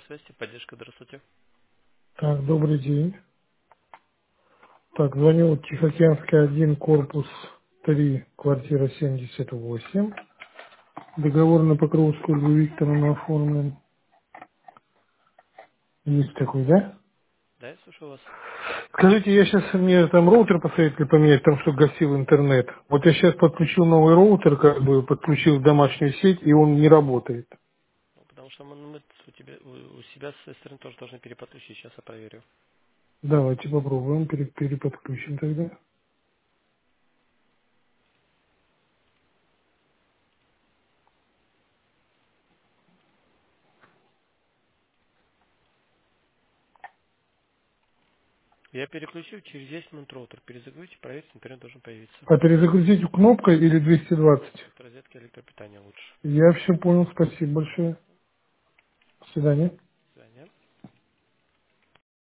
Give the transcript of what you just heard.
связи, поддержка, здравствуйте. Так, добрый день. Так, звоню Тихоокеанский 1, корпус 3, квартира 78. Договор на Покровскую Ольгу Викторовну оформлен. Есть такой, да? Да, я слушаю вас. Скажите, мне там роутер посоветовали поменять, там что гасил интернет. Вот я сейчас подключил новый роутер, подключил в домашнюю сеть, и он не работает. Ну, потому что мы у себя с своей стороны тоже должны переподключить. Сейчас я проверю. Давайте попробуем, переподключим тогда. Я переключил, через 10 минут роутер. Перезагрузите, проверьте, интернет должен появиться. А перезагрузить кнопкой или 220? От розетки электропитания лучше. Я все понял, спасибо большое. До свидания.